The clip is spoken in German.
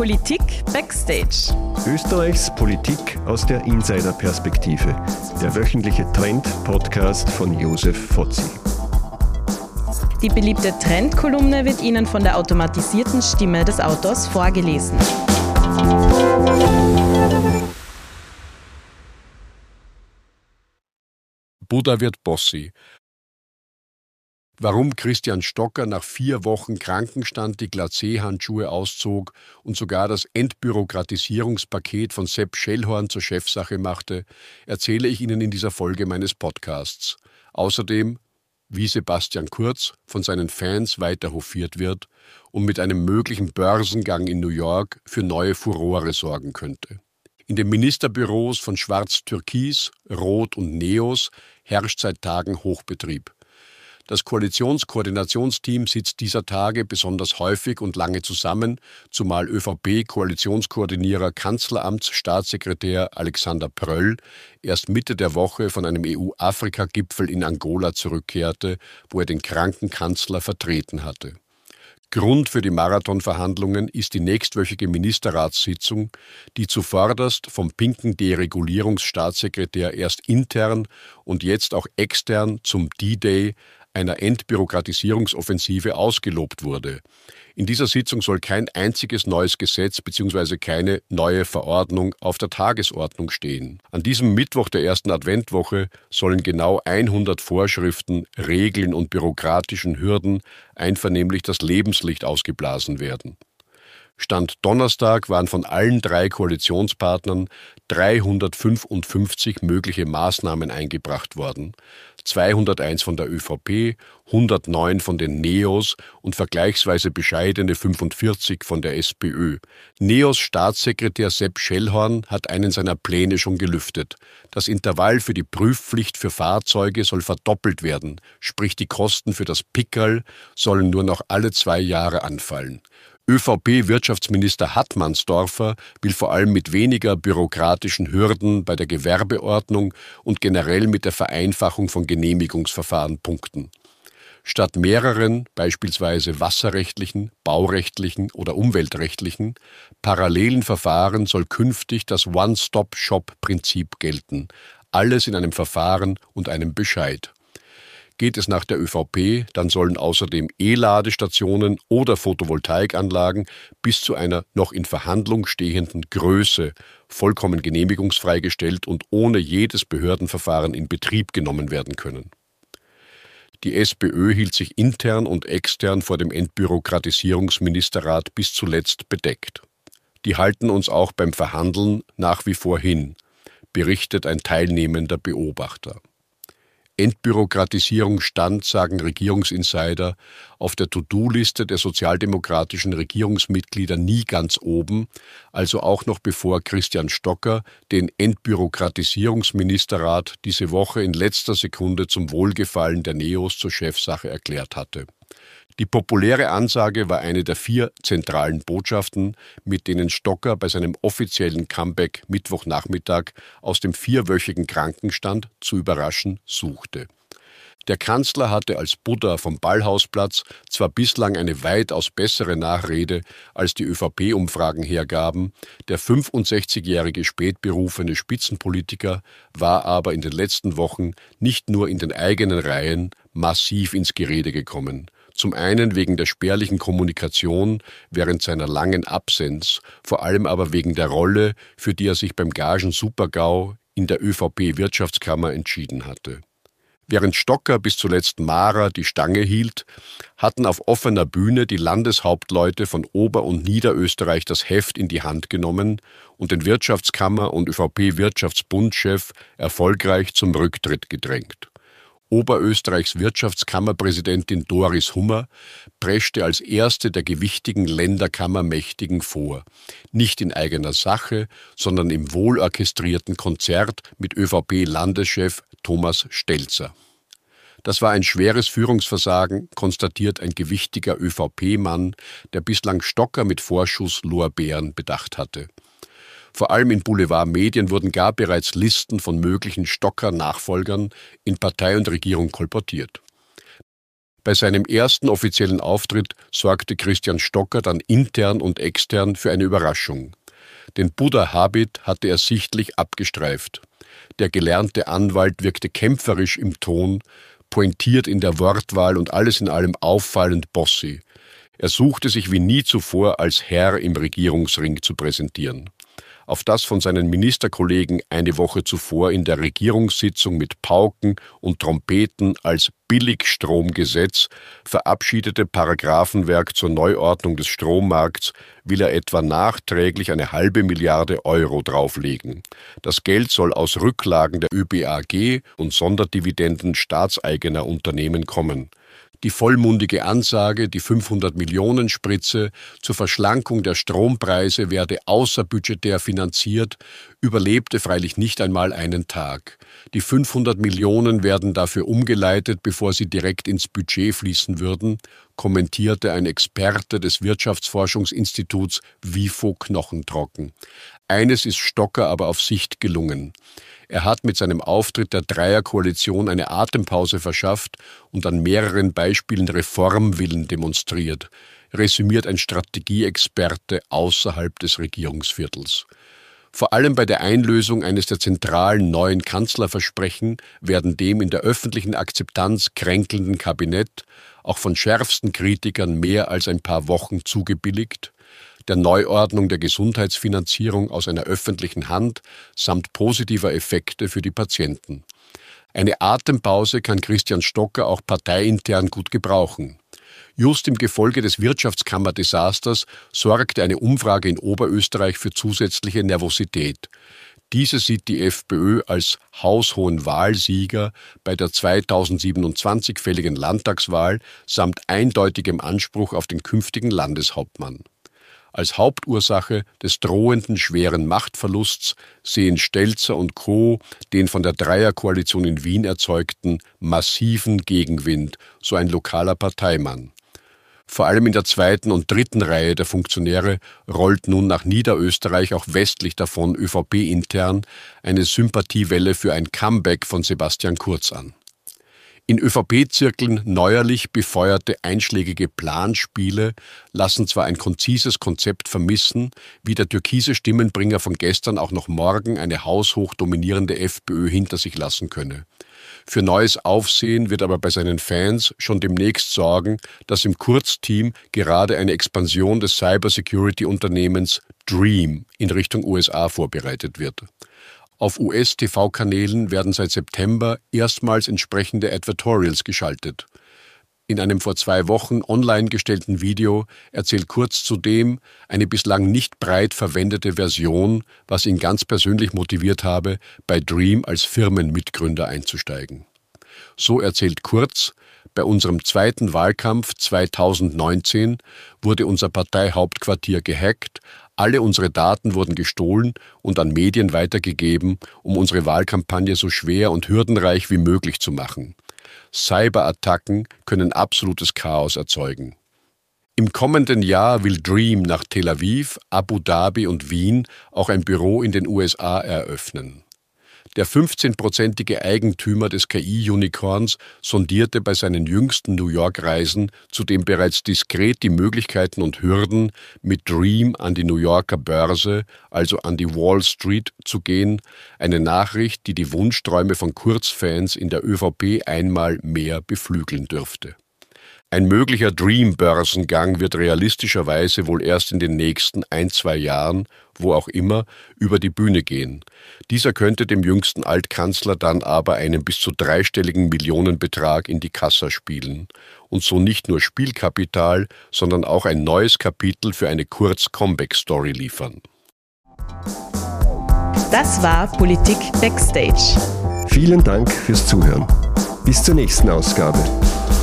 Politik Backstage. Österreichs Politik aus der Insider-Perspektive. Der wöchentliche Trend-Podcast von Josef Fotzi. Die beliebte Trendkolumne wird Ihnen von der automatisierten Stimme des Autors vorgelesen. Buddha wird Bossi. Warum Christian Stocker nach 4 Wochen Krankenstand die Glacé-Handschuhe auszog und sogar das Entbürokratisierungspaket von Sepp Schellhorn zur Chefsache machte, erzähle ich Ihnen in dieser Folge meines Podcasts. Außerdem, wie Sebastian Kurz von seinen Fans weiter hofiert wird und mit einem möglichen Börsengang in New York für neue Furore sorgen könnte. In den Ministerbüros von Schwarz-Türkis, Rot und Neos herrscht seit Tagen Hochbetrieb. Das Koalitionskoordinationsteam sitzt dieser Tage besonders häufig und lange zusammen, zumal ÖVP-Koalitionskoordinierer Kanzleramtsstaatssekretär Alexander Pröll erst Mitte der Woche von einem EU-Afrika-Gipfel in Angola zurückkehrte, wo er den kranken Kanzler vertreten hatte. Grund für die Marathonverhandlungen ist die nächstwöchige Ministerratssitzung, die zuvorderst vom pinken Deregulierungsstaatssekretär erst intern und jetzt auch extern zum D-Day einer Entbürokratisierungsoffensive ausgelobt wurde. In dieser Sitzung soll kein einziges neues Gesetz bzw. keine neue Verordnung auf der Tagesordnung stehen. An diesem Mittwoch der ersten Adventwoche sollen genau 100 Vorschriften, Regeln und bürokratischen Hürden einvernehmlich das Lebenslicht ausgeblasen werden. Stand Donnerstag waren von allen 3 Koalitionspartnern 355 mögliche Maßnahmen eingebracht worden, 201 von der ÖVP, 109 von den Neos und vergleichsweise bescheidene 45 von der SPÖ. Neos Staatssekretär Sepp Schellhorn hat einen seiner Pläne schon gelüftet. Das Intervall für die Prüfpflicht für Fahrzeuge soll verdoppelt werden, sprich die Kosten für das Pickerl sollen nur noch alle 2 Jahre anfallen. ÖVP-Wirtschaftsminister Hattmannsdorfer will vor allem mit weniger bürokratischen Hürden bei der Gewerbeordnung und generell mit der Vereinfachung von Genehmigungsverfahren punkten. Statt mehreren, beispielsweise wasserrechtlichen, baurechtlichen oder umweltrechtlichen, parallelen Verfahren soll künftig das One-Stop-Shop-Prinzip gelten. Alles in einem Verfahren und einem Bescheid. Geht es nach der ÖVP, dann sollen außerdem E-Ladestationen oder Photovoltaikanlagen bis zu einer noch in Verhandlung stehenden Größe vollkommen genehmigungsfrei gestellt und ohne jedes Behördenverfahren in Betrieb genommen werden können. Die SPÖ hielt sich intern und extern vor dem Entbürokratisierungsministerrat bis zuletzt bedeckt. Die halten uns auch beim Verhandeln nach wie vor hin, berichtet ein teilnehmender Beobachter. Entbürokratisierung stand, sagen Regierungsinsider, auf der To-Do-Liste der sozialdemokratischen Regierungsmitglieder nie ganz oben, also auch noch bevor Christian Stocker den Entbürokratisierungsministerrat diese Woche in letzter Sekunde zum Wohlgefallen der Neos zur Chefsache erklärt hatte. Die populäre Ansage war eine der 4 zentralen Botschaften, mit denen Stocker bei seinem offiziellen Comeback Mittwochnachmittag aus dem 4-wöchigen Krankenstand zu überraschen suchte. Der Kanzler hatte als Buddha vom Ballhausplatz zwar bislang eine weitaus bessere Nachrede, als die ÖVP-Umfragen hergaben, der 65-jährige spätberufene Spitzenpolitiker war aber in den letzten Wochen nicht nur in den eigenen Reihen massiv ins Gerede gekommen. Zum einen wegen der spärlichen Kommunikation während seiner langen Absenz, vor allem aber wegen der Rolle, für die er sich beim Gagen-Super-GAU in der ÖVP-Wirtschaftskammer entschieden hatte. Während Stocker bis zuletzt Mara die Stange hielt, hatten auf offener Bühne die Landeshauptleute von Ober- und Niederösterreich das Heft in die Hand genommen und den Wirtschaftskammer- und ÖVP-Wirtschaftsbundchef erfolgreich zum Rücktritt gedrängt. Oberösterreichs Wirtschaftskammerpräsidentin Doris Hummer preschte als erste der gewichtigen Länderkammermächtigen vor. Nicht in eigener Sache, sondern im wohlorchestrierten Konzert mit ÖVP-Landeschef Thomas Stelzer. Das war ein schweres Führungsversagen, konstatiert ein gewichtiger ÖVP-Mann, der bislang Stocker mit Vorschusslorbeeren bedacht hatte. Vor allem in Boulevardmedien wurden gar bereits Listen von möglichen Stocker-Nachfolgern in Partei und Regierung kolportiert. Bei seinem ersten offiziellen Auftritt sorgte Christian Stocker dann intern und extern für eine Überraschung. Den Buddha-Habit hatte er sichtlich abgestreift. Der gelernte Anwalt wirkte kämpferisch im Ton, pointiert in der Wortwahl und alles in allem auffallend bossy. Er suchte sich wie nie zuvor als Herr im Regierungsring zu präsentieren. Auf das von seinen Ministerkollegen eine Woche zuvor in der Regierungssitzung mit Pauken und Trompeten als Billigstromgesetz verabschiedete Paragraphenwerk zur Neuordnung des Strommarkts will er etwa nachträglich eine halbe Milliarde Euro drauflegen. Das Geld soll aus Rücklagen der ÖBAG und Sonderdividenden staatseigener Unternehmen kommen. Die vollmundige Ansage, die 500-Millionen-Spritze zur Verschlankung der Strompreise werde außerbudgetär finanziert, überlebte freilich nicht einmal einen Tag. Die 500 Millionen werden dafür umgeleitet, bevor sie direkt ins Budget fließen würden, kommentierte ein Experte des Wirtschaftsforschungsinstituts WIFO knochentrocken. Eines ist Stocker aber auf Sicht gelungen. Er hat mit seinem Auftritt der Dreierkoalition eine Atempause verschafft und an mehreren Beispielen Reformwillen demonstriert, resümiert ein Strategieexperte außerhalb des Regierungsviertels. Vor allem bei der Einlösung eines der zentralen neuen Kanzlerversprechen werden dem in der öffentlichen Akzeptanz kränkelnden Kabinett auch von schärfsten Kritikern mehr als ein paar Wochen zugebilligt, der Neuordnung der Gesundheitsfinanzierung aus einer öffentlichen Hand samt positiver Effekte für die Patienten. Eine Atempause kann Christian Stocker auch parteiintern gut gebrauchen. Just im Gefolge des Wirtschaftskammer-Desasters sorgte eine Umfrage in Oberösterreich für zusätzliche Nervosität. Diese sieht die FPÖ als haushohen Wahlsieger bei der 2027 fälligen Landtagswahl samt eindeutigem Anspruch auf den künftigen Landeshauptmann. Als Hauptursache des drohenden schweren Machtverlusts sehen Stelzer und Co. den von der Dreierkoalition in Wien erzeugten massiven Gegenwind, so ein lokaler Parteimann. Vor allem in der zweiten und dritten Reihe der Funktionäre rollt nun nach Niederösterreich auch westlich davon ÖVP-intern eine Sympathiewelle für ein Comeback von Sebastian Kurz an. In ÖVP-Zirkeln neuerlich befeuerte einschlägige Planspiele lassen zwar ein konzises Konzept vermissen, wie der türkise Stimmenbringer von gestern auch noch morgen eine haushoch dominierende FPÖ hinter sich lassen könne. Für neues Aufsehen wird aber bei seinen Fans schon demnächst sorgen, dass im Kurz-Team gerade eine Expansion des Cybersecurity-Unternehmens Dream in Richtung USA vorbereitet wird. Auf US-TV-Kanälen werden seit September erstmals entsprechende Advertorials geschaltet. In einem vor 2 Wochen online gestellten Video erzählt Kurz zudem eine bislang nicht breit verwendete Version, was ihn ganz persönlich motiviert habe, bei Dream als Firmenmitgründer einzusteigen. So erzählt Kurz: Bei unserem zweiten Wahlkampf 2019 wurde unser Parteihauptquartier gehackt, alle unsere Daten wurden gestohlen und an Medien weitergegeben, um unsere Wahlkampagne so schwer und hürdenreich wie möglich zu machen. Cyberattacken können absolutes Chaos erzeugen. Im kommenden Jahr will Dream nach Tel Aviv, Abu Dhabi und Wien auch ein Büro in den USA eröffnen. Der 15-prozentige Eigentümer des KI-Unicorns sondierte bei seinen jüngsten New York-Reisen zudem bereits diskret die Möglichkeiten und Hürden, mit Dream an die New Yorker Börse, also an die Wall Street, zu gehen, eine Nachricht, die die Wunschträume von Kurz-Fans in der ÖVP einmal mehr beflügeln dürfte. Ein möglicher Dream-Börsengang wird realistischerweise wohl erst in den nächsten 1-2 Jahren, wo auch immer, über die Bühne gehen. Dieser könnte dem jüngsten Altkanzler dann aber einen bis zu 3-stelligen Millionenbetrag in die Kassa spielen und so nicht nur Spielkapital, sondern auch ein neues Kapitel für eine Kurz-Comeback-Story liefern. Das war Politik Backstage. Vielen Dank fürs Zuhören. Bis zur nächsten Ausgabe.